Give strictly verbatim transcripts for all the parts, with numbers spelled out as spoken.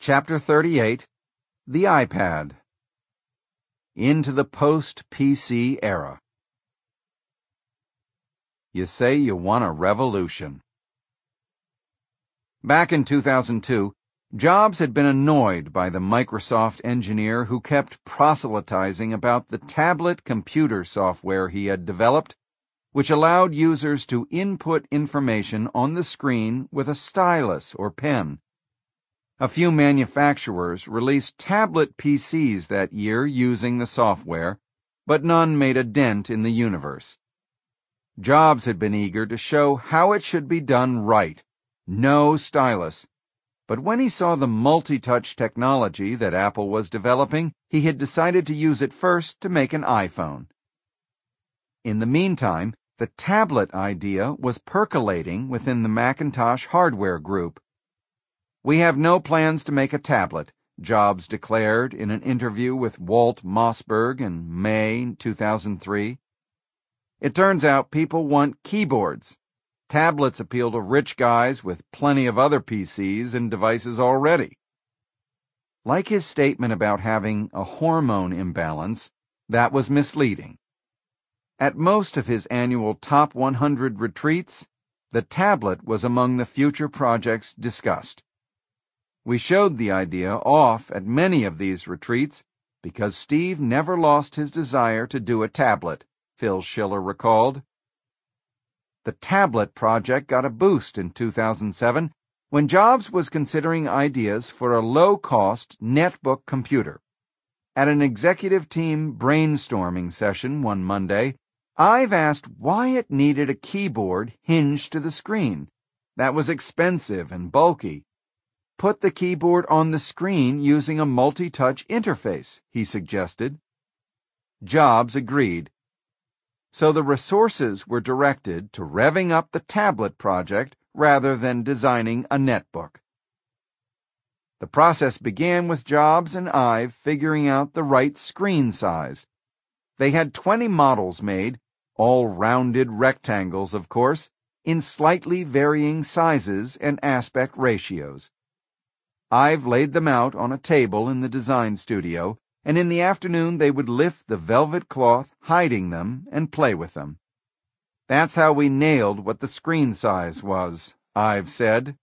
Chapter thirty-eight, The iPad. Into the post-P C era. You say you want a revolution. Back in two thousand two, Jobs had been annoyed by the Microsoft engineer who kept proselytizing about the tablet computer software he had developed, which allowed users to input information on the screen with a stylus or pen. A few manufacturers released tablet P Cs that year using the software, but none made a dent in the universe. Jobs had been eager to show how it should be done right. No stylus. But when he saw the multi-touch technology that Apple was developing, he had decided to use it first to make an iPhone. In the meantime, the tablet idea was percolating within the Macintosh hardware group. "We have no plans to make a tablet," Jobs declared in an interview with Walt Mossberg in May two thousand three. "It turns out people want keyboards. Tablets appeal to rich guys with plenty of other P Cs and devices already." Like his statement about having a hormone imbalance, that was misleading. At most of his annual Top one hundred retreats, the tablet was among the future projects discussed. "We showed the idea off at many of these retreats because Steve never lost his desire to do a tablet," Phil Schiller recalled. The tablet project got a boost in two thousand seven when Jobs was considering ideas for a low-cost netbook computer. At an executive team brainstorming session one Monday, Ive asked why it needed a keyboard hinged to the screen. That was expensive and bulky. "Put the keyboard on the screen using a multi-touch interface," he suggested. Jobs agreed. So the resources were directed to revving up the tablet project rather than designing a netbook. The process began with Jobs and Ive figuring out the right screen size. They had twenty models made, all rounded rectangles, of course, in slightly varying sizes and aspect ratios. Ive laid them out on a table in the design studio, and in the afternoon they would lift the velvet cloth hiding them and play with them. "That's how we nailed what the screen size was," Ive said.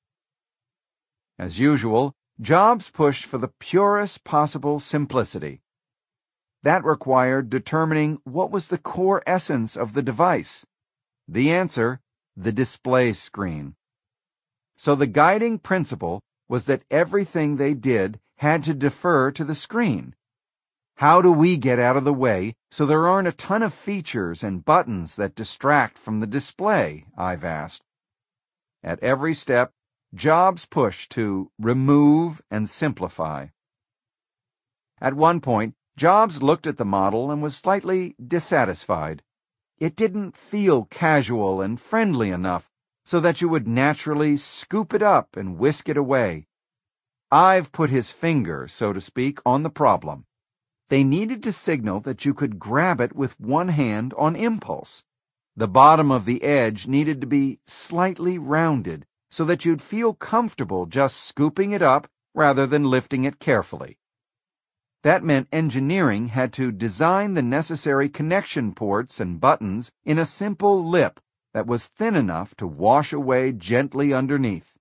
As usual, Jobs pushed for the purest possible simplicity. That required determining what was the core essence of the device. The answer, the display screen. So the guiding principle was that everything they did had to defer to the screen. How do we get out of the way so there aren't a ton of features and buttons that distract from the display? I've asked. At every step, Jobs pushed to remove and simplify. At one point, Jobs looked at the model and was slightly dissatisfied. It didn't feel casual and friendly enough so that you would naturally scoop it up and whisk it away. Ive put his finger, so to speak, on the problem. They needed to signal that you could grab it with one hand on impulse. The bottom of the edge needed to be slightly rounded so that you'd feel comfortable just scooping it up rather than lifting it carefully. That meant engineering had to design the necessary connection ports and buttons in a simple lip that was thin enough to wash away gently underneath.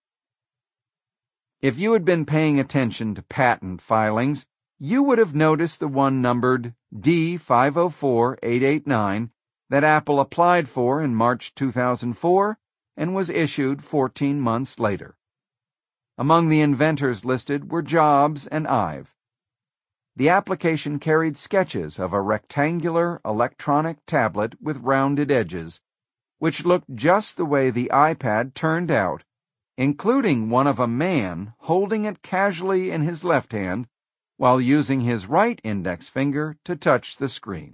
If you had been paying attention to patent filings, you would have noticed the one numbered D five oh four eight eight nine that Apple applied for in March two thousand four and was issued fourteen months later. Among the inventors listed were Jobs and Ive. The application carried sketches of a rectangular electronic tablet with rounded edges, which looked just the way the iPad turned out, including one of a man holding it casually in his left hand while using his right index finger to touch the screen.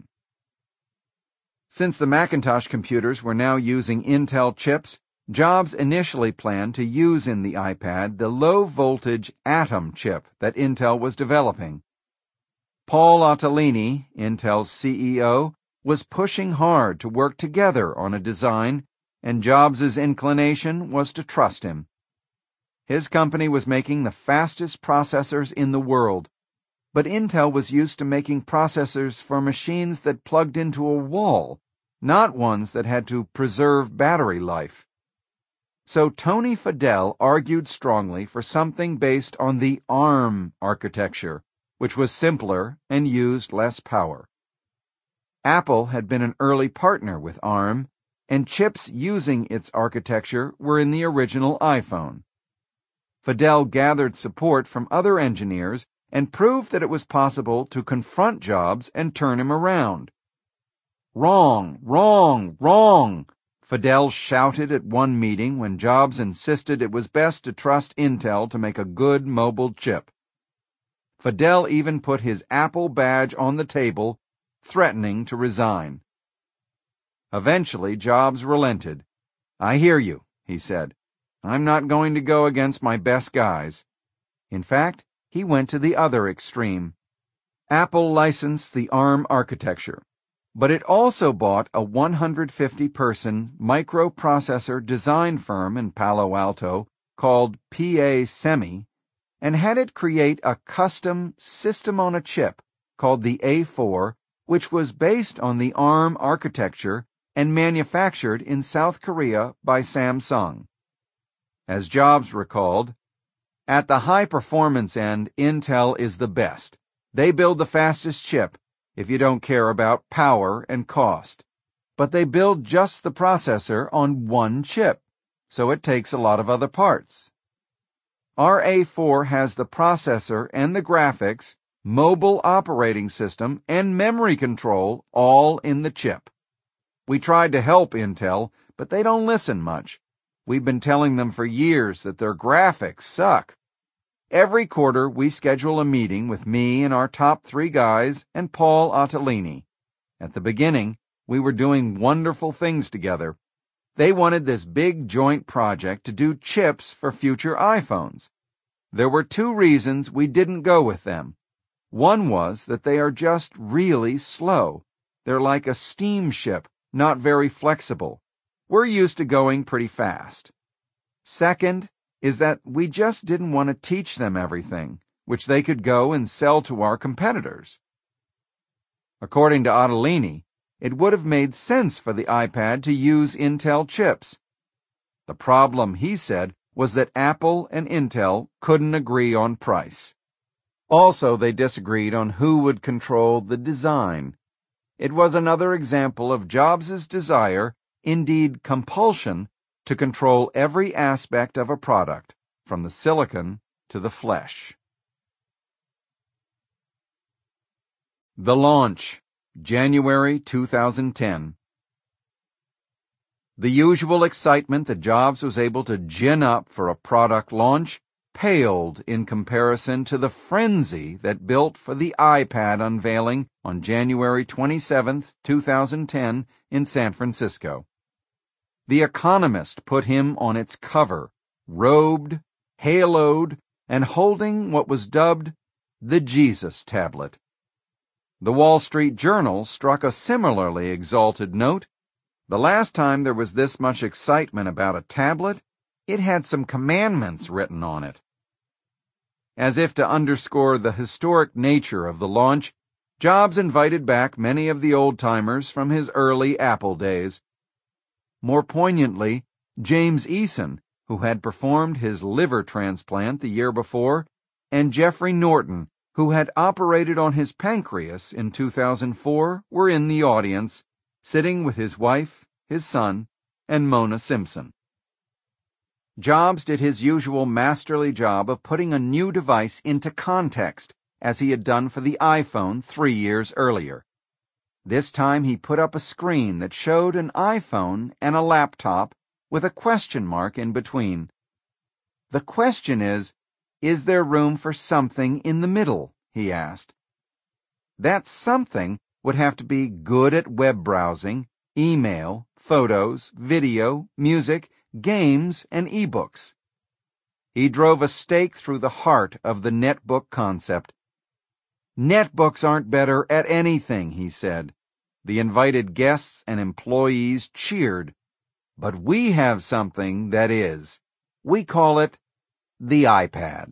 Since the Macintosh computers were now using Intel chips, Jobs initially planned to use in the iPad the low-voltage Atom chip that Intel was developing. Paul Otellini, Intel's C E O, was pushing hard to work together on a design, and Jobs's inclination was to trust him. His company was making the fastest processors in the world, but Intel was used to making processors for machines that plugged into a wall, not ones that had to preserve battery life. So Tony Fadell argued strongly for something based on the ARM architecture, which was simpler and used less power. Apple had been an early partner with ARM, and chips using its architecture were in the original iPhone. Fadell gathered support from other engineers and proved that it was possible to confront Jobs and turn him around. "Wrong, wrong, wrong," Fadell shouted at one meeting when Jobs insisted it was best to trust Intel to make a good mobile chip. Fadell even put his Apple badge on the table, threatening to resign. Eventually, Jobs relented. "I hear you," he said. "I'm not going to go against my best guys." In fact, he went to the other extreme. Apple licensed the ARM architecture, but it also bought a one hundred fifty person microprocessor design firm in Palo Alto called P A Semi and had it create a custom system-on-a-chip called the A four, which was based on the ARM architecture and manufactured in South Korea by Samsung. As Jobs recalled, "At the high-performance end, Intel is the best. They build the fastest chip, if you don't care about power and cost. But they build just the processor on one chip, so it takes a lot of other parts. Our A four has the processor and the graphics, mobile operating system, and memory control all in the chip. We tried to help Intel, but they don't listen much. We've been telling them for years that their graphics suck. Every quarter, we schedule a meeting with me and our top three guys and Paul Otellini. At the beginning, we were doing wonderful things together. They wanted this big joint project to do chips for future iPhones. There were two reasons we didn't go with them. One was that they are just really slow. They're like a steamship, not very flexible. We're used to going pretty fast. Second is that we just didn't want to teach them everything, which they could go and sell to our competitors." According to Otellini, it would have made sense for the iPad to use Intel chips. The problem, he said, was that Apple and Intel couldn't agree on price. Also, they disagreed on who would control the design. It was another example of Jobs' desire, indeed compulsion, to control every aspect of a product, from the silicon to the flesh. The launch, January two thousand ten. The usual excitement that Jobs was able to gin up for a product launch paled in comparison to the frenzy that built for the iPad unveiling on January twenty-seventh, two thousand ten in San Francisco. The Economist put him on its cover, robed, haloed, and holding what was dubbed the Jesus tablet. The Wall Street Journal struck a similarly exalted note. The last time there was this much excitement about a tablet, it had some commandments written on it. As if to underscore the historic nature of the launch, Jobs invited back many of the old-timers from his early Apple days. More poignantly, James Eason, who had performed his liver transplant the year before, and Jeffrey Norton, who had operated on his pancreas in two thousand four, were in the audience, sitting with his wife, his son, and Mona Simpson. Jobs did his usual masterly job of putting a new device into context, as he had done for the iPhone three years earlier. This time he put up a screen that showed an iPhone and a laptop with a question mark in between. The question is, is there room for something in the middle? He asked. That something would have to be good at web browsing, email, photos, video, music, games, and ebooks. He drove a stake through the heart of the netbook concept. Netbooks aren't better at anything, he said. The invited guests and employees cheered. But we have something that is. We call it the iPad.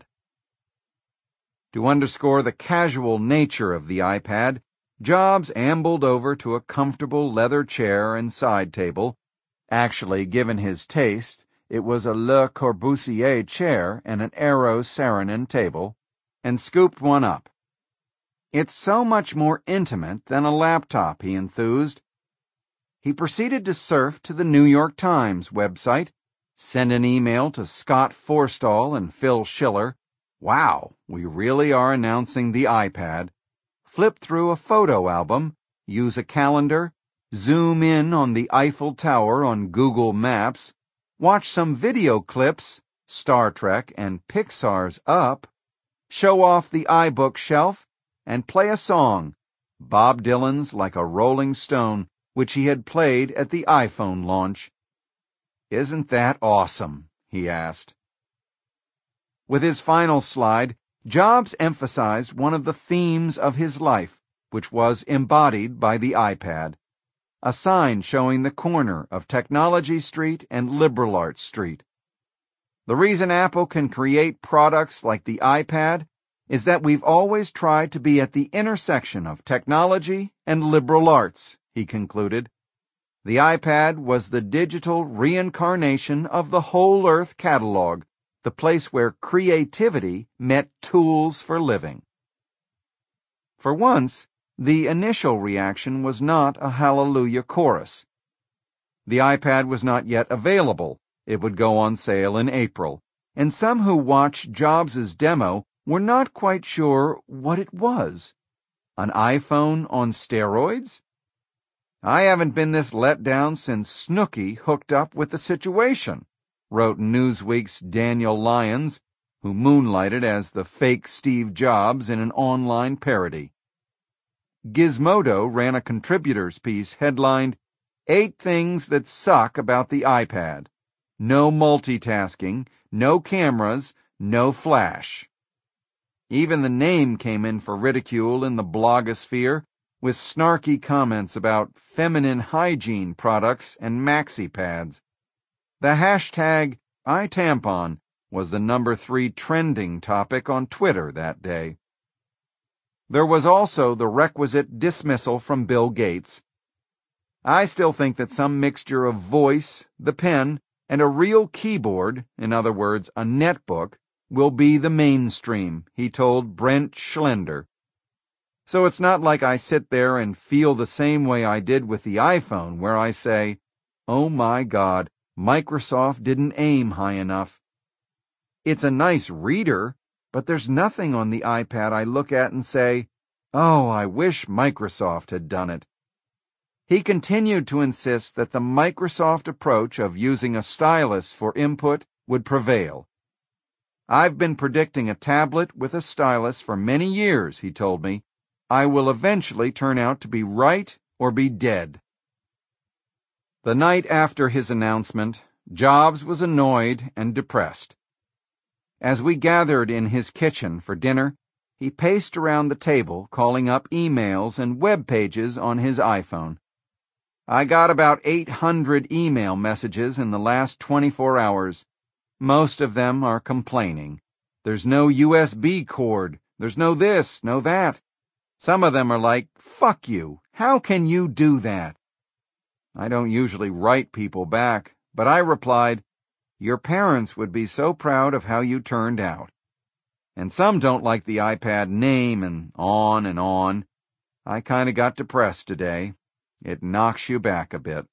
To underscore the casual nature of the iPad, Jobs ambled over to a comfortable leather chair and side table. Actually, given his taste, it was a Le Corbusier chair and an Aero Saarinen table, and scooped one up. It's so much more intimate than a laptop, he enthused. He proceeded to surf to the New York Times website, send an email to Scott Forstall and Phil Schiller. Wow, we really are announcing the iPad. Flip through a photo album, use a calendar, zoom in on the Eiffel Tower on Google Maps, watch some video clips, Star Trek and Pixar's Up, show off the iBook shelf, and play a song, Bob Dylan's Like a Rolling Stone, which he had played at the iPhone launch. "Isn't that awesome?" he asked. With his final slide, Jobs emphasized one of the themes of his life, which was embodied by the iPad, a sign showing the corner of Technology Street and Liberal Arts Street. The reason Apple can create products like the iPad is that we've always tried to be at the intersection of technology and liberal arts, he concluded. The iPad was the digital reincarnation of the Whole Earth catalog, the place where creativity met tools for living. For once, the initial reaction was not a hallelujah chorus. The iPad was not yet available. It would go on sale in April, and some who watched Jobs' demo were not quite sure what it was. An iPhone on steroids? "I haven't been this let down since Snooki hooked up with the situation," wrote Newsweek's Daniel Lyons, who moonlighted as the fake Steve Jobs in an online parody. Gizmodo ran a contributors piece headlined, Eight Things That Suck About the iPad. No multitasking, no cameras, no flash. Even the name came in for ridicule in the blogosphere, with snarky comments about feminine hygiene products and maxi pads. The hashtag iTampon was the number three trending topic on Twitter that day. There was also the requisite dismissal from Bill Gates. "I still think that some mixture of voice, the pen, and a real keyboard, in other words, a netbook, will be the mainstream," he told Brent Schlender. "So it's not like I sit there and feel the same way I did with the iPhone, where I say, oh my God, Microsoft didn't aim high enough. It's a nice reader, but there's nothing on the iPad I look at and say, oh, I wish Microsoft had done it." He continued to insist that the Microsoft approach of using a stylus for input would prevail. "I've been predicting a tablet with a stylus for many years," he told me. "I will eventually turn out to be right or be dead." The night after his announcement, Jobs was annoyed and depressed. As we gathered in his kitchen for dinner, he paced around the table calling up emails and web pages on his iPhone. "I got about eight hundred email messages in the last twenty-four hours. Most of them are complaining. There's no U S B cord. There's no this, no that. Some of them are like, fuck you. How can you do that?" I don't usually write people back, but I replied, "Your parents would be so proud of how you turned out." And some don't like the iPad name, and on and on. I kinda got depressed today. It knocks you back a bit.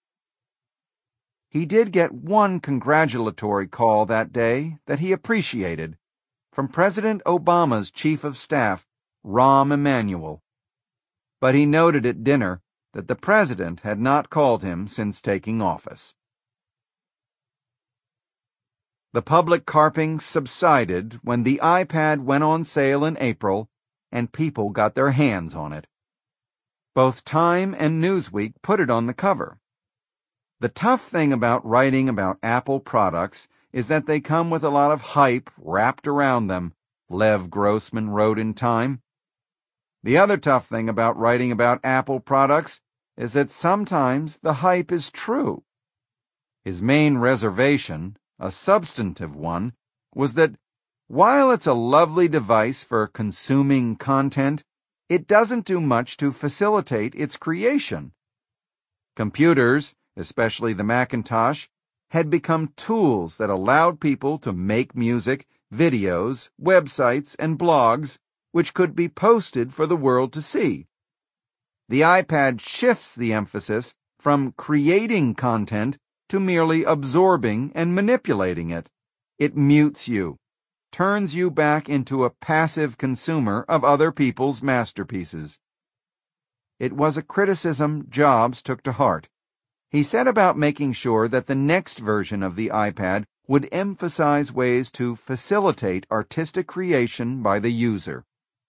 He did get one congratulatory call that day that he appreciated, from President Obama's chief of staff, Rahm Emanuel. But he noted at dinner that the president had not called him since taking office. The public carping subsided when the iPad went on sale in April and people got their hands on it. Both Time and Newsweek put it on the cover. The tough thing about writing about Apple products is that they come with a lot of hype wrapped around them, Lev Grossman wrote in Time. The other tough thing about writing about Apple products is that sometimes the hype is true. His main reservation, a substantive one, was that While it's a lovely device for consuming content, it doesn't do much to facilitate its creation. Computers, especially the Macintosh, had become tools that allowed people to make music, videos, websites, and blogs which could be posted for the world to see. The iPad shifts the emphasis from creating content to merely absorbing and manipulating it. It mutes you, turns you back into a passive consumer of other people's masterpieces. It was a criticism Jobs took to heart. He set about making sure that the next version of the iPad would emphasize ways to facilitate artistic creation by the user.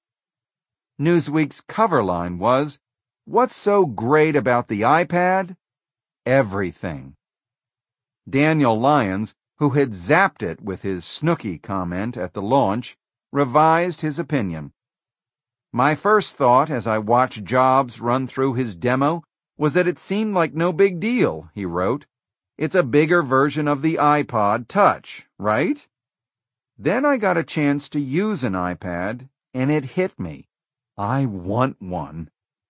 Newsweek's cover line was, "What's so great about the iPad? Everything." Daniel Lyons, who had zapped it with his Snooki comment at the launch, revised his opinion. "My first thought as I watched Jobs run through his demo was that it seemed like no big deal," he wrote. "It's a bigger version of the iPod Touch, right? Then I got a chance to use an iPad, and it hit me. I want one."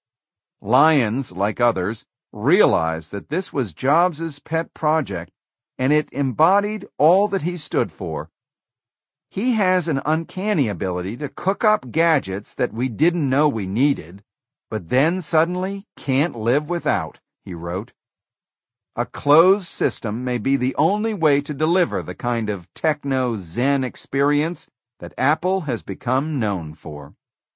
Lyons, like others, realized that this was Jobs' pet project, and it embodied all that he stood for. "He has an uncanny ability to cook up gadgets that we didn't know we needed, but then suddenly can't live without," he wrote. A closed system may be the only way to deliver the kind of techno-zen experience that Apple has become known for.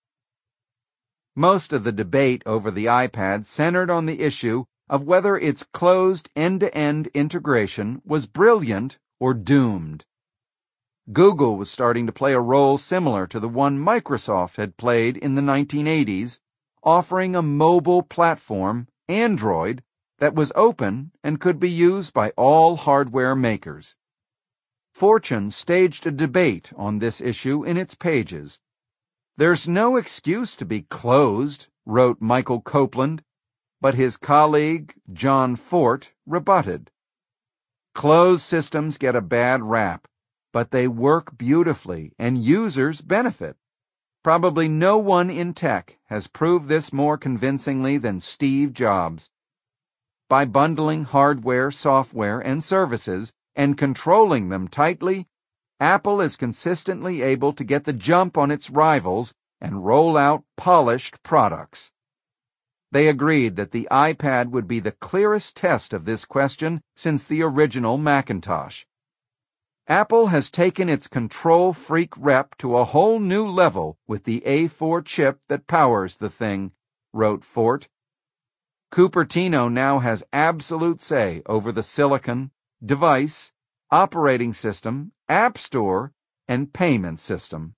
Most of the debate over the iPad centered on the issue of whether its closed end-to-end integration was brilliant or doomed. Google was starting to play a role similar to the one Microsoft had played in the nineteen eighties, offering a mobile platform, Android, that was open and could be used by all hardware makers. Fortune staged a debate on this issue in its pages. "There's no excuse to be closed," wrote Michael Copeland, but his colleague, John Fort, rebutted. "Closed systems get a bad rap, but they work beautifully and users benefit. Probably no one in tech has proved this more convincingly than Steve Jobs. By bundling hardware, software, and services and controlling them tightly, Apple is consistently able to get the jump on its rivals and roll out polished products." They agreed that the iPad would be the clearest test of this question since the original Macintosh. "Apple has taken its control freak rep to a whole new level with the A four chip that powers the thing," wrote Fort. "Cupertino now has absolute say over the silicon, device, operating system, app store, and payment system."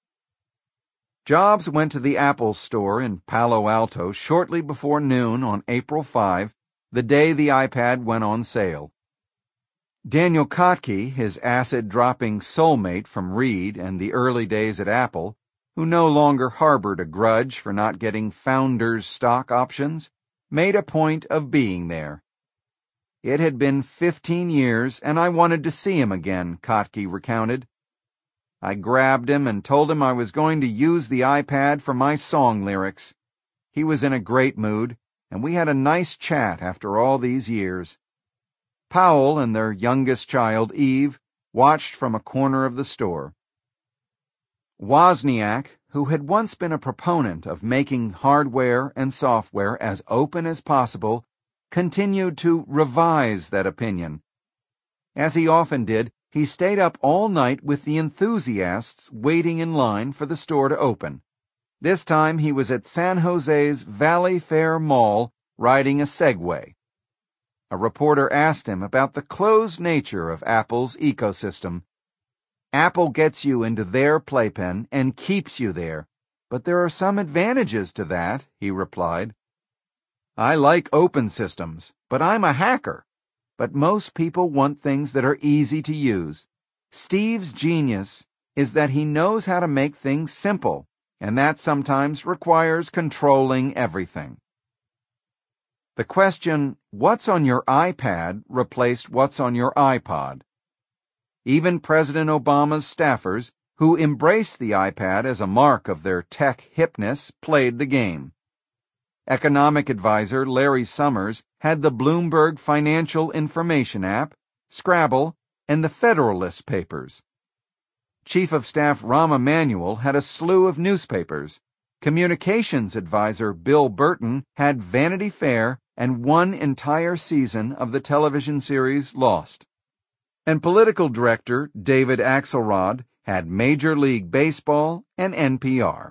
Jobs went to the Apple store in Palo Alto shortly before noon on April fifth, the day the iPad went on sale. Daniel Kotke, his acid-dropping soulmate from Reed and the early days at Apple, who no longer harbored a grudge for not getting founders' stock options, made a point of being there. "It had been fifteen years, and I wanted to see him again," Kotke recounted. "I grabbed him and told him I was going to use the iPad for my song lyrics. He was in a great mood, and we had a nice chat after all these years." Powell and their youngest child, Eve, watched from a corner of the store. Wozniak, who had once been a proponent of making hardware and software as open as possible, continued to revise that opinion. As he often did, he stayed up all night with the enthusiasts waiting in line for the store to open. This time he was at San Jose's Valley Fair Mall riding a Segway. A reporter asked him about the closed nature of Apple's ecosystem. "Apple gets you into their playpen and keeps you there, but there are some advantages to that," he replied. "I like open systems, but I'm a hacker. But most people want things that are easy to use. Steve's genius is that he knows how to make things simple, and that sometimes requires controlling everything." The question, "What's on your iPad?" replaced "What's on your iPod?" Even President Obama's staffers, who embraced the iPad as a mark of their tech hipness, played the game. Economic advisor Larry Summers had the Bloomberg Financial Information app, Scrabble, and the Federalist Papers. Chief of Staff Rahm Emanuel had a slew of newspapers. Communications advisor Bill Burton had Vanity Fair and one entire season of the television series Lost. And political director David Axelrod had Major League Baseball and N P R.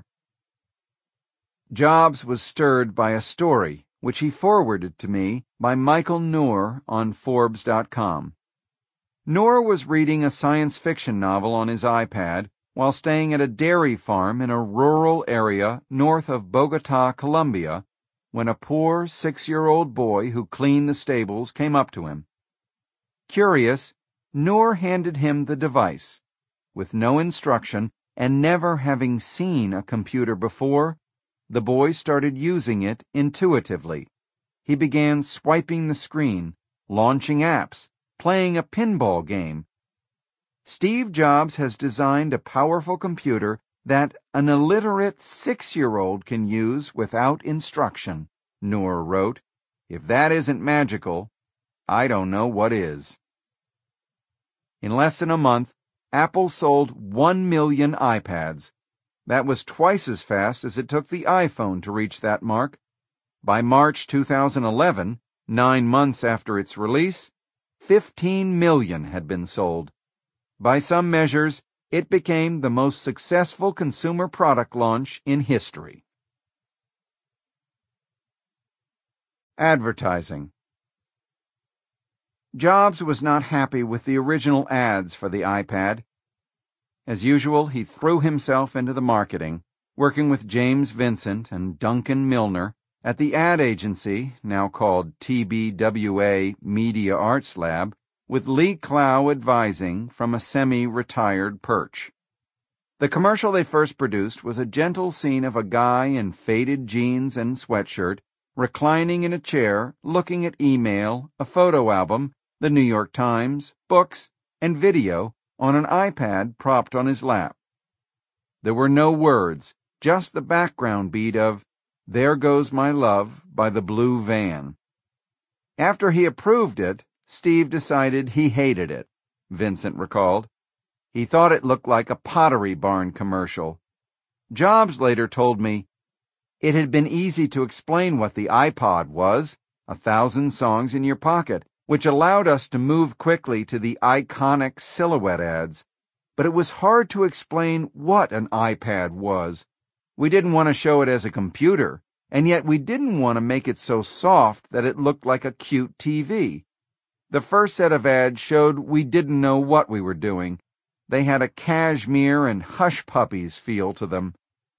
Jobs was stirred by a story which he forwarded to me by Michael Noor on Forbes dot com. Noor was reading a science fiction novel on his iPad while staying at a dairy farm in a rural area north of Bogota, Colombia, when a poor six-year-old boy who cleaned the stables came up to him. Curious, Noor handed him the device. With no instruction and never having seen a computer before, the boy started using it intuitively. He began swiping the screen, launching apps, playing a pinball game. Steve Jobs has designed a powerful computer that an illiterate six-year-old can use without instruction, Noor wrote. If that isn't magical, I don't know what is. In less than a month, Apple sold one million iPads. That was twice as fast as it took the iPhone to reach that mark. By March two thousand eleven, nine months after its release, fifteen million had been sold. By some measures, it became the most successful consumer product launch in history. Advertising. Jobs was not happy with the original ads for the iPad. As usual, he threw himself into the marketing, working with James Vincent and Duncan Milner at the ad agency, now called T B W A Media Arts Lab, with Lee Clow advising from a semi-retired perch. The commercial they first produced was a gentle scene of a guy in faded jeans and sweatshirt, reclining in a chair, looking at email, a photo album, the New York Times, books, and video on an iPad propped on his lap. There were no words, just the background beat of "There Goes My Love" by the Blue Van. After he approved it, Steve decided he hated it, Vincent recalled. He thought it looked like a Pottery Barn commercial. Jobs later told me, "It had been easy to explain what the iPod was, a thousand songs in your pocket, which allowed us to move quickly to the iconic silhouette ads. But it was hard to explain what an iPad was. We didn't want to show it as a computer, and yet we didn't want to make it so soft that it looked like a cute T V. The first set of ads showed we didn't know what we were doing. They had a cashmere and hush puppies feel to them."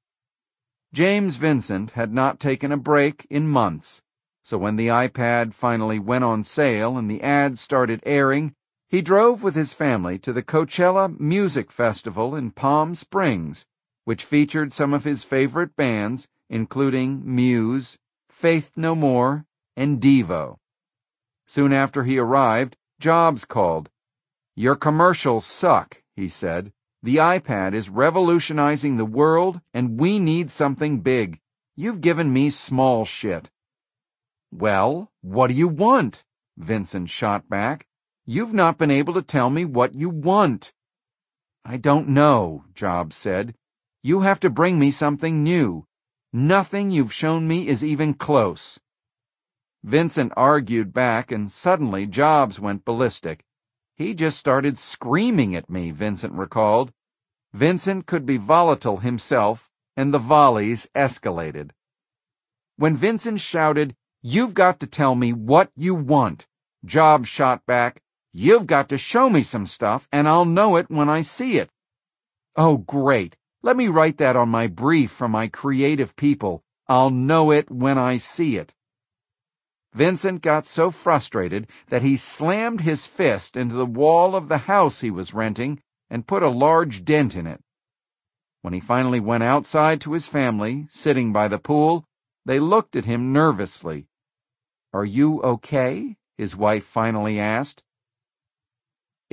James Vincent had not taken a break in months. So when the iPad finally went on sale and the ads started airing, he drove with his family to the Coachella Music Festival in Palm Springs, which featured some of his favorite bands, including Muse, Faith No More, and Devo. Soon after he arrived, Jobs called. "Your commercials suck," he said. "The iPad is revolutionizing the world, and we need something big. You've given me small shit." "Well, what do you want?" Vincent shot back. "You've not been able to tell me what you want." "I don't know," Jobs said. "You have to bring me something new. Nothing you've shown me is even close." Vincent argued back, and suddenly Jobs went ballistic. "He just started screaming at me," Vincent recalled. Vincent could be volatile himself, and the volleys escalated. When Vincent shouted, "You've got to tell me what you want," Jobs shot back, "You've got to show me some stuff, and I'll know it when I see it." "Oh, great. Let me write that on my brief for my creative people. I'll know it when I see it." Vincent got so frustrated that he slammed his fist into the wall of the house he was renting and put a large dent in it. When he finally went outside to his family, sitting by the pool, they looked at him nervously. "Are you okay?" his wife finally asked.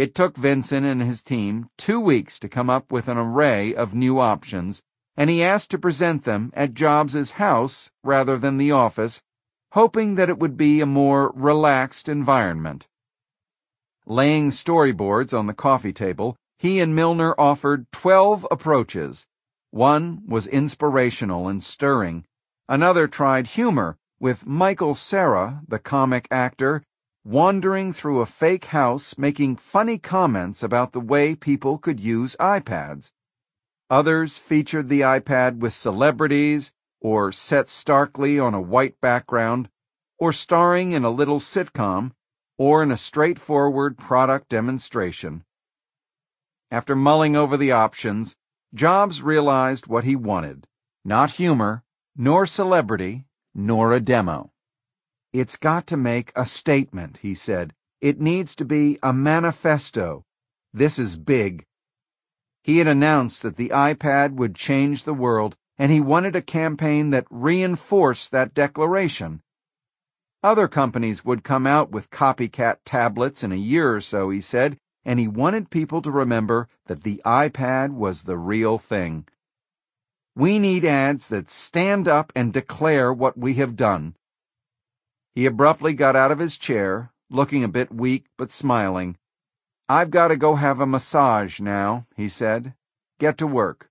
It took Vincent and his team two weeks to come up with an array of new options, and he asked to present them at Jobs' house rather than the office, hoping that it would be a more relaxed environment. Laying storyboards on the coffee table, he and Milner offered twelve approaches. One was inspirational and stirring. Another tried humor, with Michael Cera, the comic actor, wandering through a fake house making funny comments about the way people could use iPads. Others featured the iPad with celebrities, or set starkly on a white background, or starring in a little sitcom, or in a straightforward product demonstration. After mulling over the options, Jobs realized what he wanted: not humor, nor celebrity, nor a demo. "It's got to make a statement," he said. "It needs to be a manifesto. This is big." He had announced that the iPad would change the world, and he wanted a campaign that reinforced that declaration. Other companies would come out with copycat tablets in a year or so, he said, and he wanted people to remember that the iPad was the real thing. "We need ads that stand up and declare what we have done." He abruptly got out of his chair, looking a bit weak but smiling. "I've got to go have a massage now," he said. "Get to work."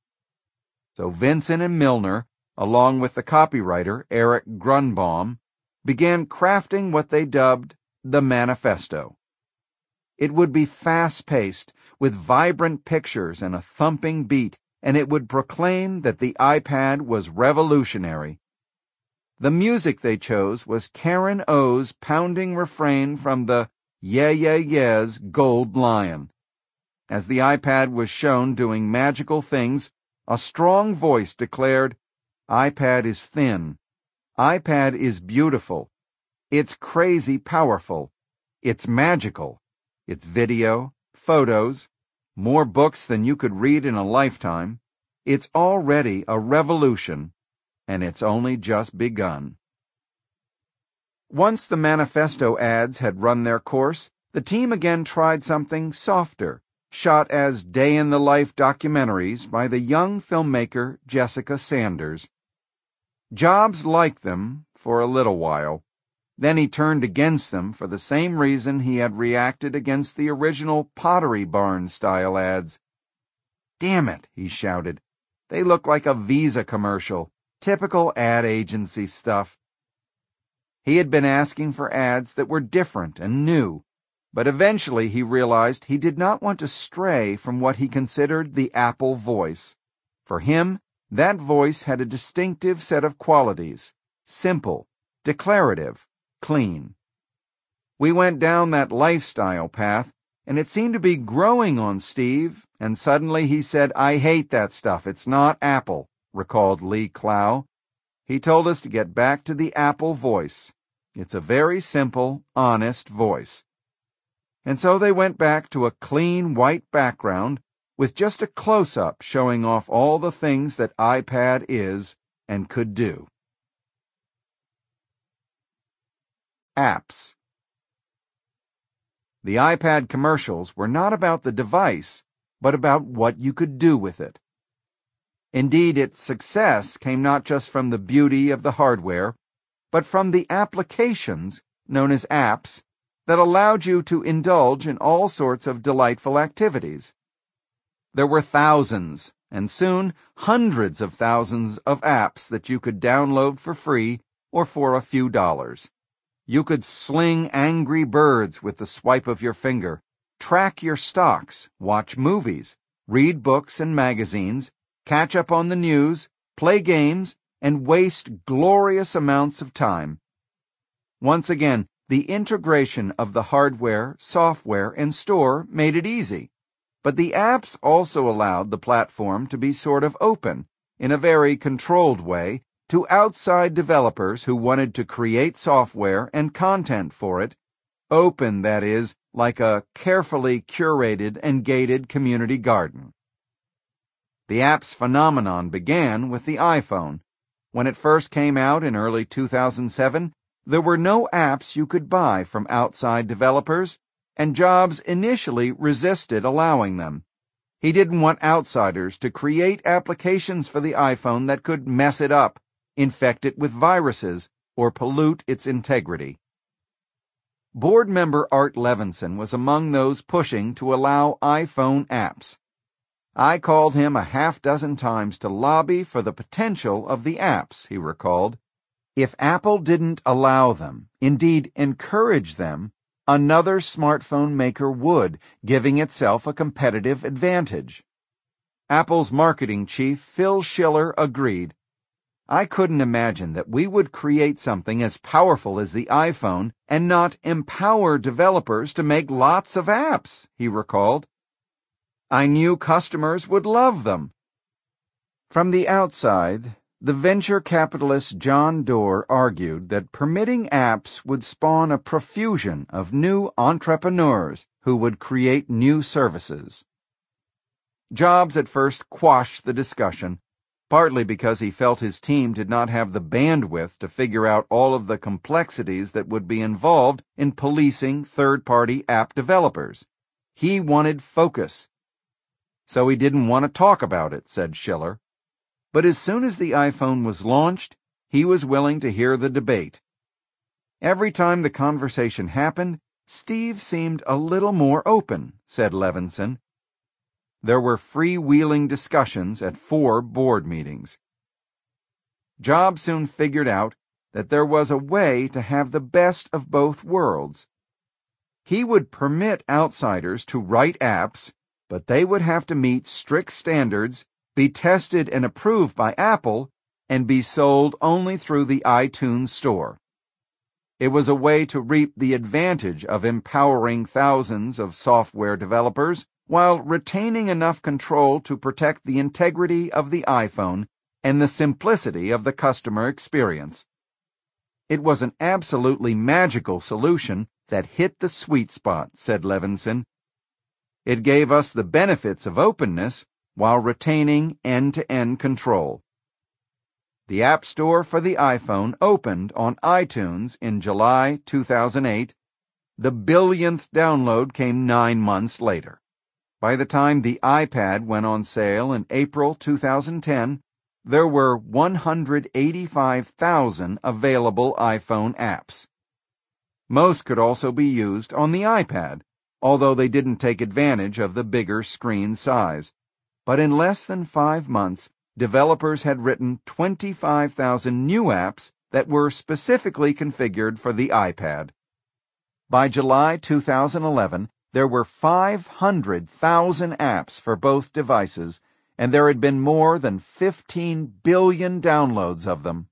So Vincent and Milner, along with the copywriter Eric Grunbaum, began crafting what they dubbed the Manifesto. It would be fast-paced, with vibrant pictures and a thumping beat, and it would proclaim that the iPad was revolutionary. The music they chose was Karen O's pounding refrain from the Yeah Yeah Yeah's Gold Lion. As the iPad was shown doing magical things, a strong voice declared, "iPad is thin. iPad is beautiful. It's crazy powerful. It's magical. It's video, photos, more books than you could read in a lifetime. It's already a revolution, and it's only just begun." Once the manifesto ads had run their course, the team again tried something softer, shot as day-in-the-life documentaries by the young filmmaker Jessica Sanders. Jobs liked them for a little while. Then he turned against them for the same reason he had reacted against the original Pottery Barn-style ads. "Damn it," he shouted. "They look like a Visa commercial. Typical ad agency stuff." He had been asking for ads that were different and new, but eventually he realized he did not want to stray from what he considered the Apple voice. For him, that voice had a distinctive set of qualities: simple, declarative, clean. "We went down that lifestyle path, and it seemed to be growing on Steve, and suddenly he said, 'I hate that stuff. It's not Apple,'" recalled Lee Clow. "He told us to get back to the Apple voice. It's a very simple, honest voice." And so they went back to a clean white background with just a close-up showing off all the things that iPad is and could do. Apps. The iPad commercials were not about the device, but about what you could do with it. Indeed, its success came not just from the beauty of the hardware, but from the applications, known as apps, that allowed you to indulge in all sorts of delightful activities. There were thousands, and soon hundreds of thousands of apps that you could download for free or for a few dollars. You could sling Angry Birds with the swipe of your finger, track your stocks, watch movies, read books and magazines, catch up on the news, play games, and waste glorious amounts of time. Once again, the integration of the hardware, software, and store made it easy. But the apps also allowed the platform to be sort of open, in a very controlled way, to outside developers who wanted to create software and content for it, open, that is, like a carefully curated and gated community garden. The apps phenomenon began with the iPhone. When it first came out in early two thousand seven, there were no apps you could buy from outside developers, and Jobs initially resisted allowing them. He didn't want outsiders to create applications for the iPhone that could mess it up, infect it with viruses, or pollute its integrity. Board member Art Levinson was among those pushing to allow iPhone apps. I called him a half dozen times to lobby for the potential of the apps, he recalled. If Apple didn't allow them, indeed encourage them, another smartphone maker would, giving itself a competitive advantage. Apple's marketing chief, Phil Schiller, agreed. I couldn't imagine that we would create something as powerful as the iPhone and not empower developers to make lots of apps, he recalled. I knew customers would love them. From the outside, the venture capitalist John Doerr argued that permitting apps would spawn a profusion of new entrepreneurs who would create new services. Jobs at first quashed the discussion, partly because he felt his team did not have the bandwidth to figure out all of the complexities that would be involved in policing third-party app developers. He wanted focus. So he didn't want to talk about it, said Schiller. But as soon as the iPhone was launched, he was willing to hear the debate. Every time the conversation happened, Steve seemed a little more open, said Levinson. There were freewheeling discussions at four board meetings. Jobs soon figured out that there was a way to have the best of both worlds. He would permit outsiders to write apps, but they would have to meet strict standards, be tested and approved by Apple, and be sold only through the iTunes Store. It was a way to reap the advantage of empowering thousands of software developers while retaining enough control to protect the integrity of the iPhone and the simplicity of the customer experience. It was an absolutely magical solution that hit the sweet spot, said Levinson. It gave us the benefits of openness while retaining end-to-end control. The App Store for the iPhone opened on iTunes in July two thousand eight. The billionth download came nine months later. By the time the iPad went on sale in April two thousand ten, there were one hundred eighty-five thousand available iPhone apps. Most could also be used on the iPad, although they didn't take advantage of the bigger screen size. But in less than five months, developers had written twenty-five thousand new apps that were specifically configured for the iPad. By July two thousand eleven, there were five hundred thousand apps for both devices, and there had been more than fifteen billion downloads of them.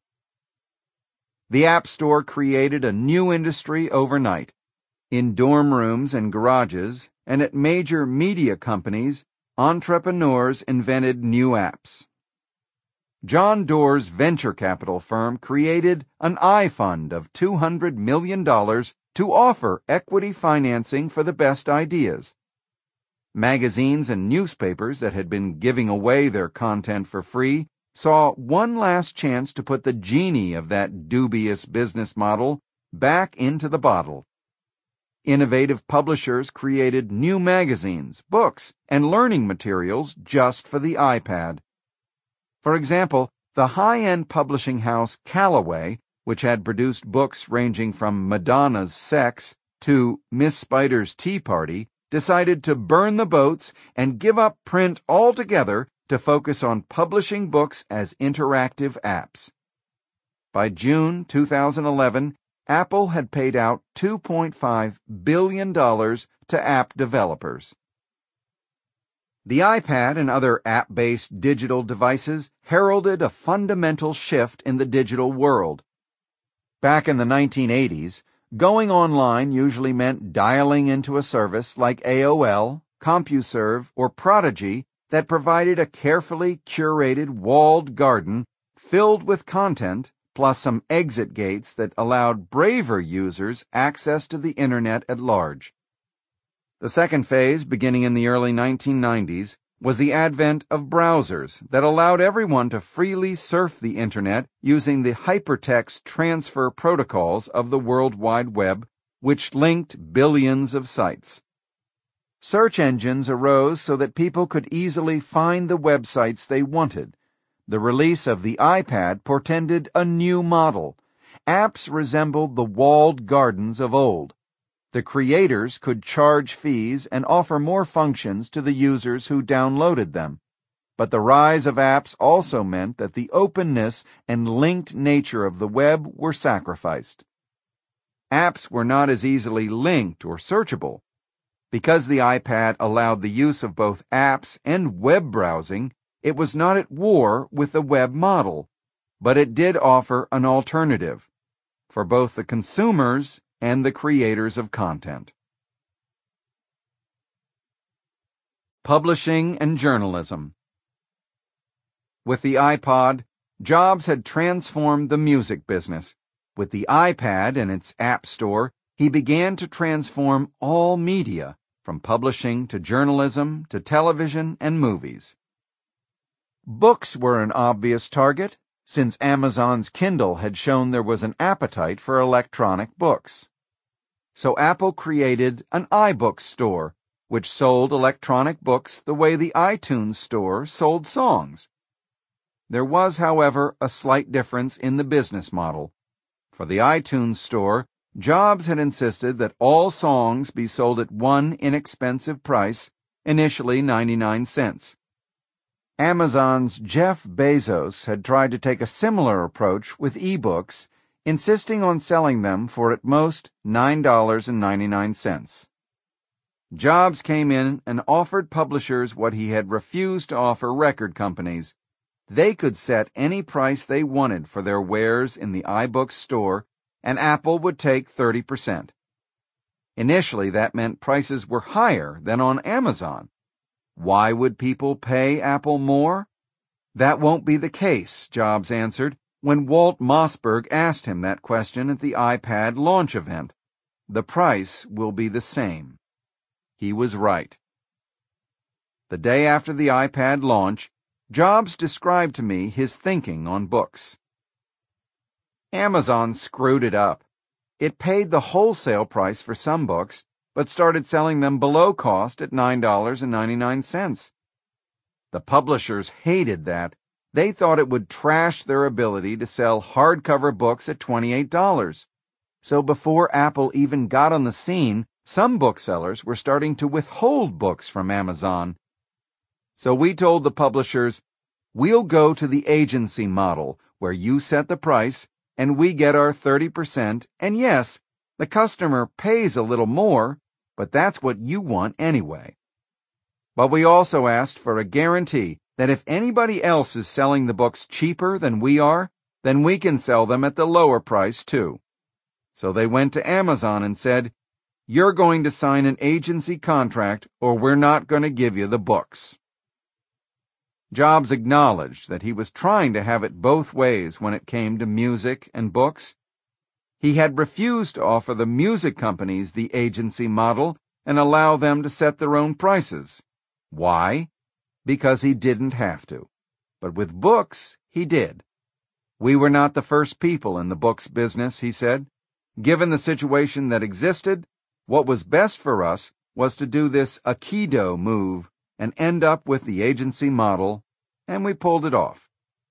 The App Store created a new industry overnight. In dorm rooms and garages, and at major media companies, entrepreneurs invented new apps. John Doerr's venture capital firm created an iFund of two hundred million dollars to offer equity financing for the best ideas. Magazines and newspapers that had been giving away their content for free saw one last chance to put the genie of that dubious business model back into the bottle. Innovative publishers created new magazines, books, and learning materials just for the iPad. For example, the high-end publishing house Callaway, which had produced books ranging from Madonna's Sex to Miss Spider's Tea Party, decided to burn the boats and give up print altogether to focus on publishing books as interactive apps. By June two thousand eleven, Apple had paid out two point five billion dollars to app developers. The iPad and other app-based digital devices heralded a fundamental shift in the digital world. Back in the nineteen eighties, going online usually meant dialing into a service like A O L, CompuServe, or Prodigy that provided a carefully curated walled garden filled with content, plus some exit gates that allowed braver users access to the Internet at large. The second phase, beginning in the early nineteen nineties, was the advent of browsers that allowed everyone to freely surf the Internet using the hypertext transfer protocols of the World Wide Web which linked billions of sites. Search engines arose so that people could easily find the websites they wanted. The release of the iPad portended a new model. Apps resembled the walled gardens of old. The creators could charge fees and offer more functions to the users who downloaded them. But the rise of apps also meant that the openness and linked nature of the web were sacrificed. Apps were not as easily linked or searchable. Because the iPad allowed the use of both apps and web browsing, it was not at war with the web model, but it did offer an alternative for both the consumers and the creators of content. Publishing and journalism. With the iPod, Jobs had transformed the music business. With the iPad and its app store, he began to transform all media, from publishing to journalism to television and movies. Books were an obvious target, since Amazon's Kindle had shown there was an appetite for electronic books. So Apple created an iBooks store, which sold electronic books the way the iTunes store sold songs. There was, however, a slight difference in the business model. For the iTunes store, Jobs had insisted that all songs be sold at one inexpensive price, initially ninety-nine cents. Amazon's Jeff Bezos had tried to take a similar approach with ebooks, insisting on selling them for at most nine dollars and ninety-nine cents. Jobs came in and offered publishers what he had refused to offer record companies. They could set any price they wanted for their wares in the iBooks store, and Apple would take thirty percent. Initially, that meant prices were higher than on Amazon. Why would people pay Apple more? That won't be the case, Jobs answered when Walt Mossberg asked him that question at the iPad launch event. The price will be the same. He was right. The day after the iPad launch, Jobs described to me his thinking on books. Amazon screwed it up. It paid the wholesale price for some books, but started selling them below cost at nine dollars and ninety-nine cents. The publishers hated that. They thought it would trash their ability to sell hardcover books at twenty-eight dollars. So before Apple even got on the scene, some booksellers were starting to withhold books from Amazon. So we told the publishers, we'll go to the agency model, where you set the price, and we get our thirty percent, and yes, the customer pays a little more, but that's what you want anyway. But we also asked for a guarantee that if anybody else is selling the books cheaper than we are, then we can sell them at the lower price too. So they went to Amazon and said, you're going to sign an agency contract or we're not going to give you the books. Jobs acknowledged that he was trying to have it both ways when it came to music and books. He had refused to offer the music companies the agency model and allow them to set their own prices. Why? Because he didn't have to. But with books, he did. We were not the first people in the books business, he said. Given the situation that existed, what was best for us was to do this Aikido move and end up with the agency model, and we pulled it off.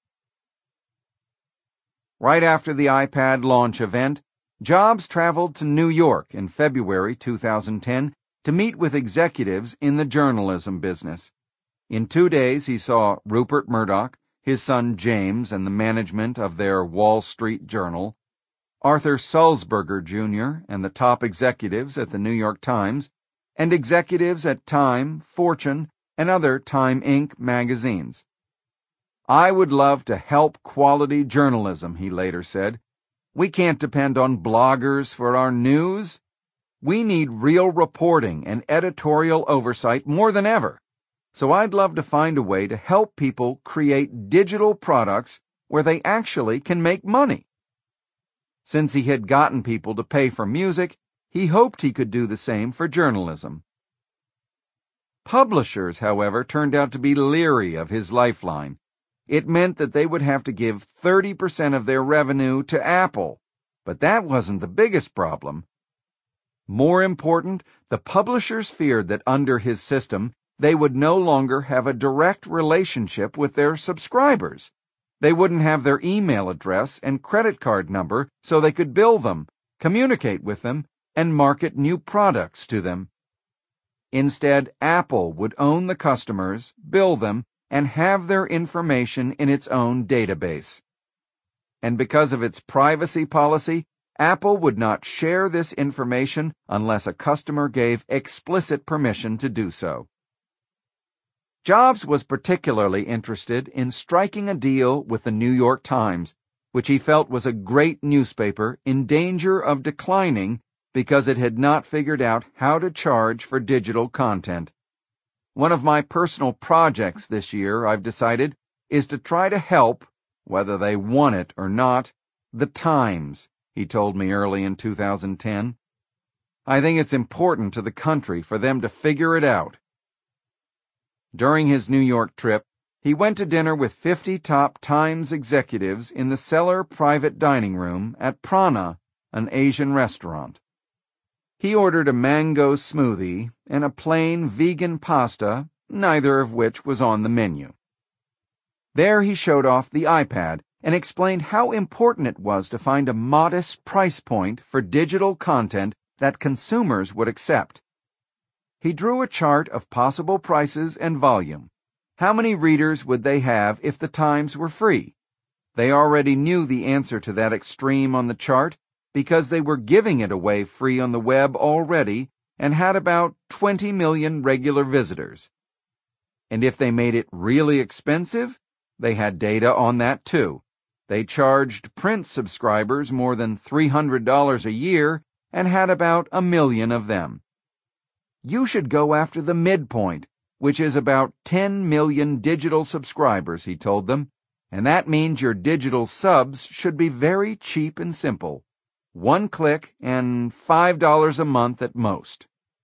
Right after the iPad launch event, Jobs traveled to New York in February two thousand ten to meet with executives in the journalism business. In two days, he saw Rupert Murdoch, his son James, and the management of their Wall Street Journal, Arthur Sulzberger Junior and the top executives at the New York Times, and executives at Time, Fortune, and other Time Incorporated magazines. I would love to help quality journalism, he later said. We can't depend on bloggers for our news. We need real reporting and editorial oversight more than ever. So I'd love to find a way to help people create digital products where they actually can make money. Since he had gotten people to pay for music, he hoped he could do the same for journalism. Publishers, however, turned out to be leery of his lifeline. It meant that they would have to give thirty percent of their revenue to Apple. But that wasn't the biggest problem. More important, the publishers feared that under his system, they would no longer have a direct relationship with their subscribers. They wouldn't have their email address and credit card number so they could bill them, communicate with them, and market new products to them. Instead, Apple would own the customers, bill them, and have their information in its own database. And because of its privacy policy, Apple would not share this information unless a customer gave explicit permission to do so. Jobs was particularly interested in striking a deal with the New York Times, which he felt was a great newspaper in danger of declining because it had not figured out how to charge for digital content. One of my personal projects this year, I've decided, is to try to help, whether they want it or not, the Times, he told me early in two thousand ten. I think it's important to the country for them to figure it out. During his New York trip, he went to dinner with fifty top Times executives in the cellar private dining room at Prana, an Asian restaurant. He ordered a mango smoothie and a plain vegan pasta, neither of which was on the menu. There he showed off the iPad and explained how important it was to find a modest price point for digital content that consumers would accept. He drew a chart of possible prices and volume. How many readers would they have if the Times were free? They already knew the answer to that extreme on the chart because they were giving it away free on the web already and had about twenty million regular visitors. And if they made it really expensive, they had data on that too. They charged print subscribers more than three hundred dollars a year and had about a million of them. You should go after the midpoint, which is about ten million digital subscribers, he told them, and that means your digital subs should be very cheap and simple. One click and five dollars a month at most.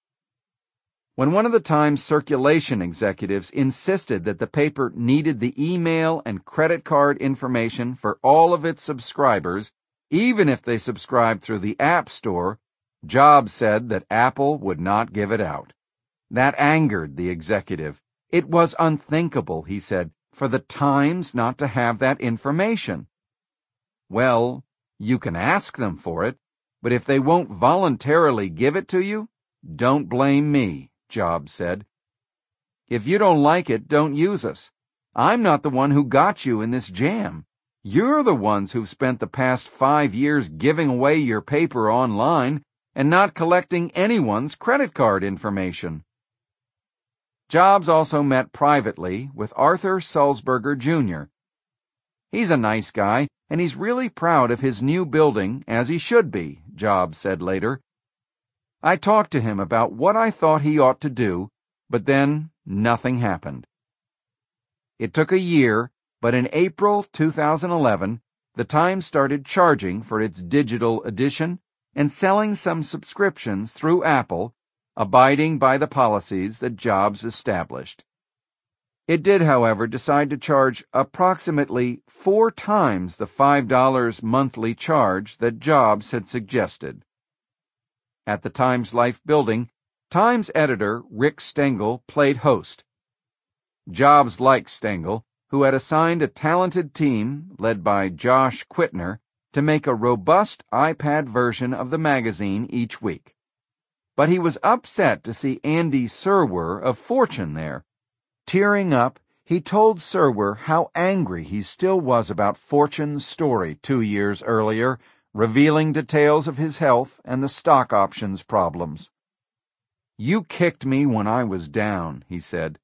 When one of the Times circulation executives insisted that the paper needed the email and credit card information for all of its subscribers, even if they subscribed through the App Store, Jobs said that Apple would not give it out. That angered the executive. It was unthinkable, he said, for the Times not to have that information. Well, you can ask them for it, but if they won't voluntarily give it to you, don't blame me, Jobs said. If you don't like it, don't use us. I'm not the one who got you in this jam. You're the ones who've spent the past five years giving away your paper online and not collecting anyone's credit card information. Jobs also met privately with Arthur Sulzberger Junior He's a nice guy, and he's really proud of his new building, as he should be, Jobs said later. I talked to him about what I thought he ought to do, but then nothing happened. It took a year, but in April two thousand eleven, the Times started charging for its digital edition and selling some subscriptions through Apple, abiding by the policies that Jobs established. It did, however, decide to charge approximately four times the five dollars monthly charge that Jobs had suggested. At the Times Life building, Times editor Rick Stengel played host. Jobs liked Stengel, who had assigned a talented team, led by Josh Quittner, to make a robust iPad version of the magazine each week. But he was upset to see Andy Serwer of Fortune there. Tearing up, he told Serwer how angry he still was about Fortune's story two years earlier, revealing details of his health and the stock options problems. "You kicked me when I was down," he said.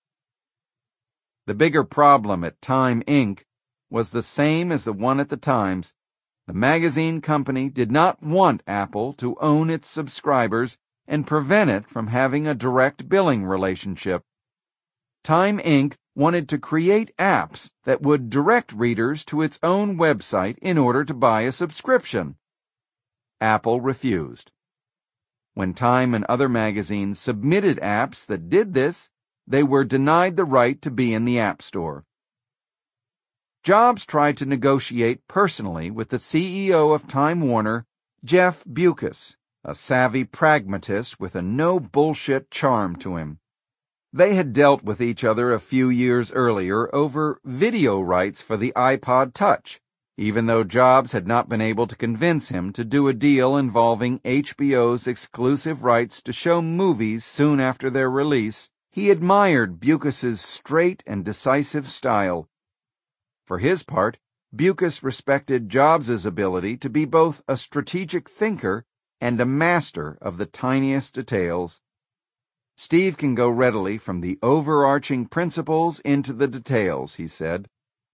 The bigger problem at Time Incorporated was the same as the one at the Times. The magazine company did not want Apple to own its subscribers and prevent it from having a direct billing relationship. Time Incorporated wanted to create apps that would direct readers to its own website in order to buy a subscription. Apple refused. When Time and other magazines submitted apps that did this, they were denied the right to be in the App Store. Jobs tried to negotiate personally with the C E O of Time Warner, Jeff Bewkes, a savvy pragmatist with a no-bullshit charm to him. They had dealt with each other a few years earlier over video rights for the iPod Touch, even though Jobs had not been able to convince him to do a deal involving H B O's exclusive rights to show movies soon after their release. He admired Bukas's straight and decisive style. For his part, Bukas respected Jobs's ability to be both a strategic thinker and a master of the tiniest details. Steve can go readily from the overarching principles into the details, he said.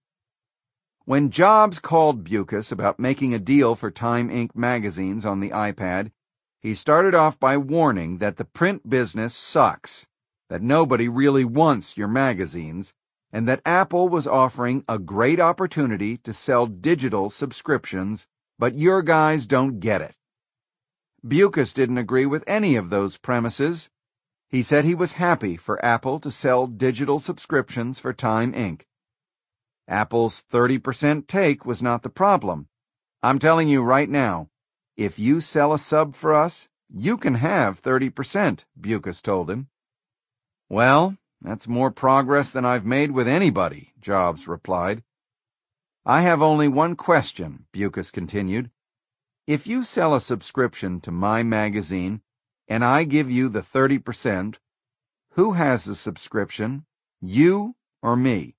When Jobs called Bukas about making a deal for Time Incorporated magazines on the iPad, he started off by warning that the print business sucks, that nobody really wants your magazines, and that Apple was offering a great opportunity to sell digital subscriptions, but your guys don't get it. Bukas didn't agree with any of those premises. He said he was happy for Apple to sell digital subscriptions for Time Incorporated. Apple's thirty percent take was not the problem. I'm telling you right now, if you sell a sub for us, you can have thirty percent, Bukas told him. Well, that's more progress than I've made with anybody, Jobs replied. I have only one question, Bukas continued. If you sell a subscription to my magazine, and I give you the thirty percent, who has the subscription, you or me?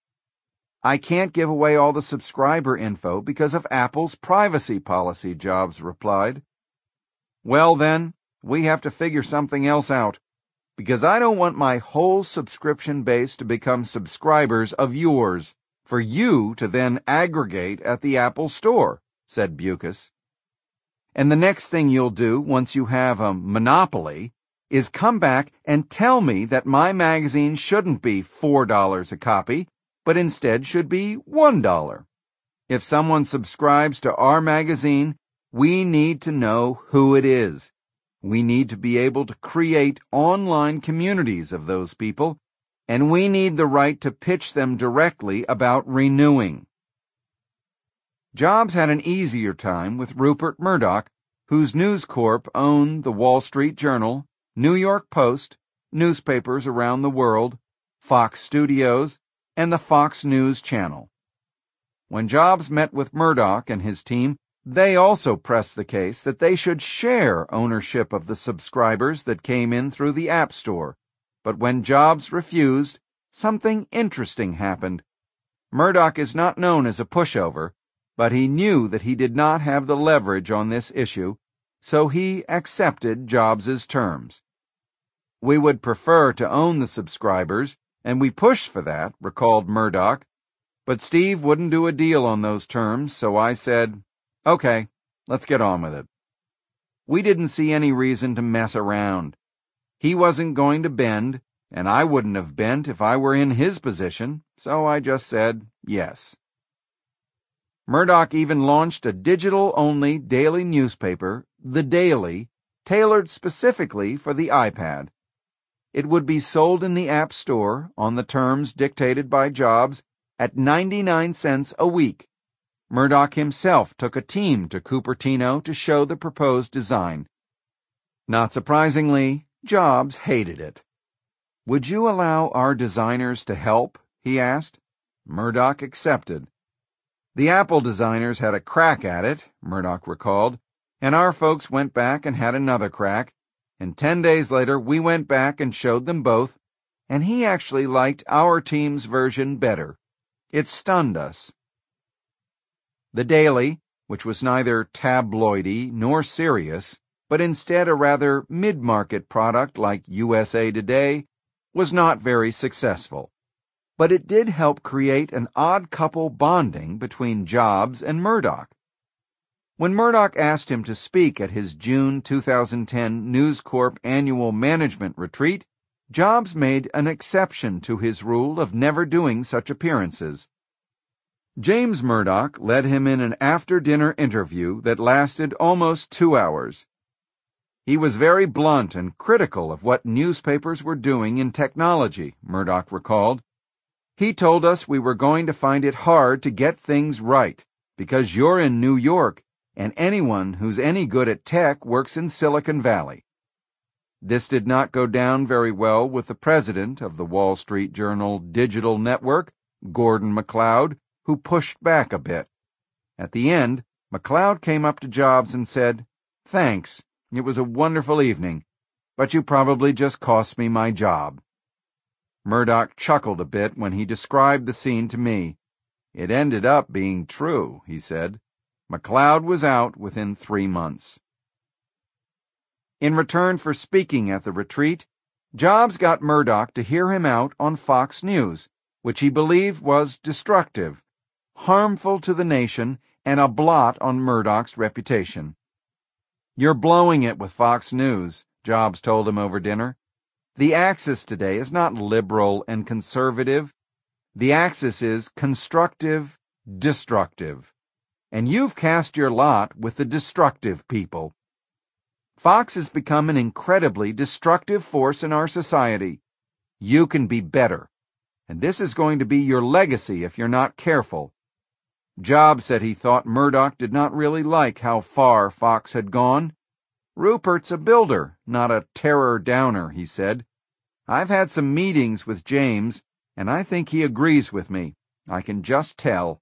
I can't give away all the subscriber info because of Apple's privacy policy, Jobs replied. Well then, we have to figure something else out, because I don't want my whole subscription base to become subscribers of yours, for you to then aggregate at the Apple Store, said Bukas. And the next thing you'll do once you have a monopoly is come back and tell me that my magazine shouldn't be four dollars a copy, but instead should be one dollar. If someone subscribes to our magazine, we need to know who it is. We need to be able to create online communities of those people, and we need the right to pitch them directly about renewing. Jobs had an easier time with Rupert Murdoch, whose News Corp owned the Wall Street Journal, New York Post, newspapers around the world, Fox Studios, and the Fox News Channel. When Jobs met with Murdoch and his team, they also pressed the case that they should share ownership of the subscribers that came in through the App Store. But when Jobs refused, something interesting happened. Murdoch is not known as a pushover, but he knew that he did not have the leverage on this issue, so he accepted Jobs's terms. We would prefer to own the subscribers, and we pushed for that, recalled Murdoch, but Steve wouldn't do a deal on those terms, so I said, okay, let's get on with it. We didn't see any reason to mess around. He wasn't going to bend, and I wouldn't have bent if I were in his position, so I just said yes. Murdoch even launched a digital-only daily newspaper, The Daily, tailored specifically for the iPad. It would be sold in the App Store on the terms dictated by Jobs at ninety-nine cents a week. Murdoch himself took a team to Cupertino to show the proposed design. Not surprisingly, Jobs hated it. Would you allow our designers to help? He asked. Murdoch accepted. The Apple designers had a crack at it, Murdoch recalled, and our folks went back and had another crack, and ten days later we went back and showed them both, and he actually liked our team's version better. It stunned us. The Daily, which was neither tabloidy nor serious, but instead a rather mid-market product like U S A Today, was not very successful. But it did help create an odd couple bonding between Jobs and Murdoch. When Murdoch asked him to speak at his June two thousand ten News Corp annual management retreat, Jobs made an exception to his rule of never doing such appearances. James Murdoch led him in an after-dinner interview that lasted almost two hours. He was very blunt and critical of what newspapers were doing in technology, Murdoch recalled. He told us we were going to find it hard to get things right, because you're in New York and anyone who's any good at tech works in Silicon Valley. This did not go down very well with the president of the Wall Street Journal Digital Network, Gordon MacLeod, who pushed back a bit. At the end, MacLeod came up to Jobs and said, "Thanks, it was a wonderful evening, but you probably just cost me my job." Murdoch chuckled a bit when he described the scene to me. "It ended up being true," he said. MacLeod was out within three months. In return for speaking at the retreat, Jobs got Murdoch to hear him out on Fox News, which he believed was destructive, harmful to the nation, and a blot on Murdoch's reputation. "You're blowing it with Fox News," Jobs told him over dinner. "The axis today is not liberal and conservative. The axis is constructive, destructive. And you've cast your lot with the destructive people. Fox has become an incredibly destructive force in our society. You can be better. And this is going to be your legacy if you're not careful." Jobs said he thought Murdoch did not really like how far Fox had gone. "Rupert's a builder, not a terror-downer," he said. "I've had some meetings with James, and I think he agrees with me. I can just tell."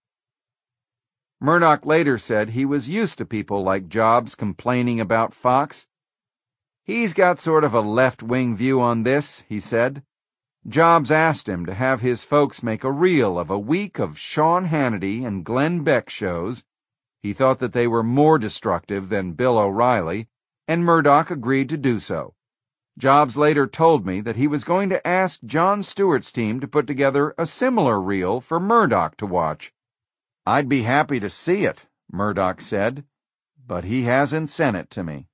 Murdoch later said he was used to people like Jobs complaining about Fox. "He's got sort of a left-wing view on this," he said. Jobs asked him to have his folks make a reel of a week of Sean Hannity and Glenn Beck shows. He thought that they were more destructive than Bill O'Reilly, and Murdoch agreed to do so. Jobs later told me that he was going to ask Jon Stewart's team to put together a similar reel for Murdoch to watch. "I'd be happy to see it," Murdoch said, "but he hasn't sent it to me."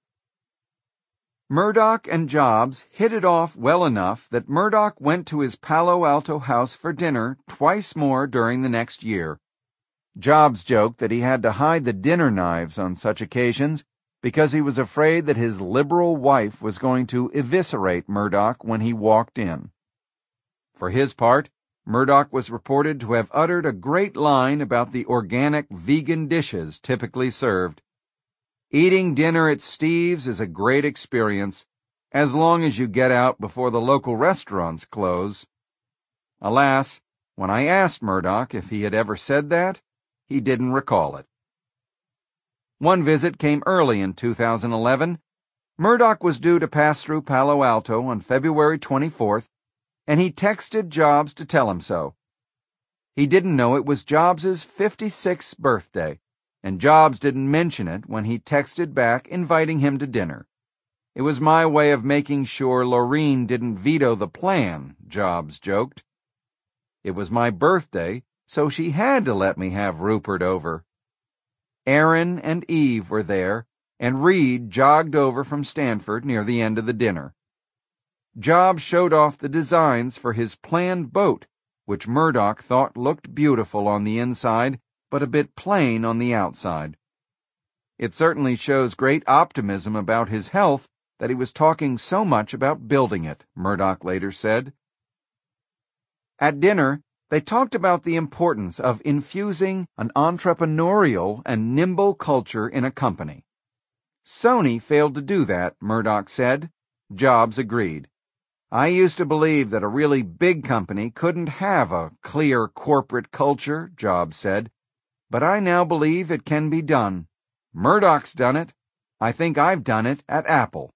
Murdoch and Jobs hit it off well enough that Murdoch went to his Palo Alto house for dinner twice more during the next year. Jobs joked that he had to hide the dinner knives on such occasions because he was afraid that his liberal wife was going to eviscerate Murdoch when he walked in. For his part, Murdoch was reported to have uttered a great line about the organic vegan dishes typically served. "Eating dinner at Steve's is a great experience, as long as you get out before the local restaurants close." Alas, when I asked Murdoch if he had ever said that, he didn't recall it. One visit came early in two thousand eleven. Murdoch was due to pass through Palo Alto on February twenty-fourth, and he texted Jobs to tell him so. He didn't know it was Jobs's fifty-sixth birthday, and Jobs didn't mention it when he texted back inviting him to dinner. "It was my way of making sure Laureen didn't veto the plan," Jobs joked. "It was my birthday, so she had to let me have Rupert over." Aaron and Eve were there, and Reed jogged over from Stanford near the end of the dinner. Jobs showed off the designs for his planned boat, which Murdoch thought looked beautiful on the inside, but a bit plain on the outside. "It certainly shows great optimism about his health that he was talking so much about building it," Murdoch later said. At dinner, they talked about the importance of infusing an entrepreneurial and nimble culture in a company. "Sony failed to do that," Murdoch said. Jobs agreed. "I used to believe that a really big company couldn't have a clear corporate culture," Jobs said, "but I now believe it can be done. Murdoch's done it. I think I've done it at Apple."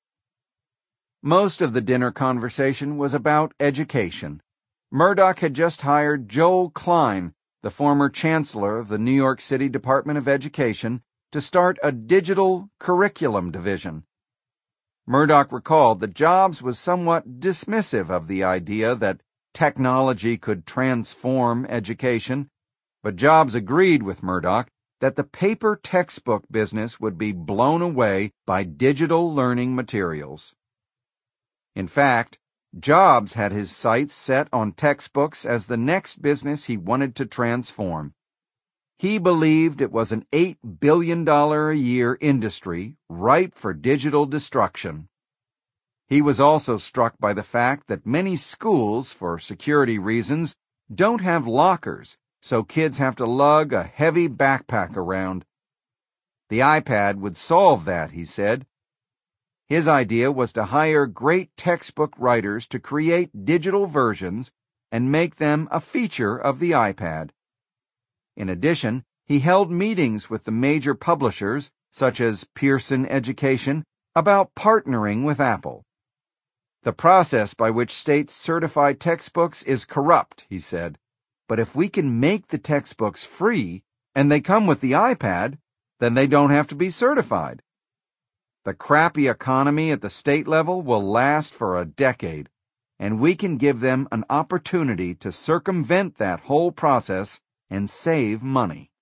Most of the dinner conversation was about education. Murdoch had just hired Joel Klein, the former chancellor of the New York City Department of Education, to start a digital curriculum division. Murdoch recalled that Jobs was somewhat dismissive of the idea that technology could transform education, but Jobs agreed with Murdoch that the paper textbook business would be blown away by digital learning materials. In fact, Jobs had his sights set on textbooks as the next business he wanted to transform. He believed it was an eight billion dollars a year industry ripe for digital destruction. He was also struck by the fact that many schools, for security reasons, don't have lockers, so kids have to lug a heavy backpack around. The iPad would solve that, he said. His idea was to hire great textbook writers to create digital versions and make them a feature of the iPad. In addition, he held meetings with the major publishers, such as Pearson Education, about partnering with Apple. The process by which states certify textbooks is corrupt, he said, but if we can make the textbooks free and they come with the iPad, then they don't have to be certified. The crappy economy at the state level will last for a decade, and we can give them an opportunity to circumvent that whole process and save money.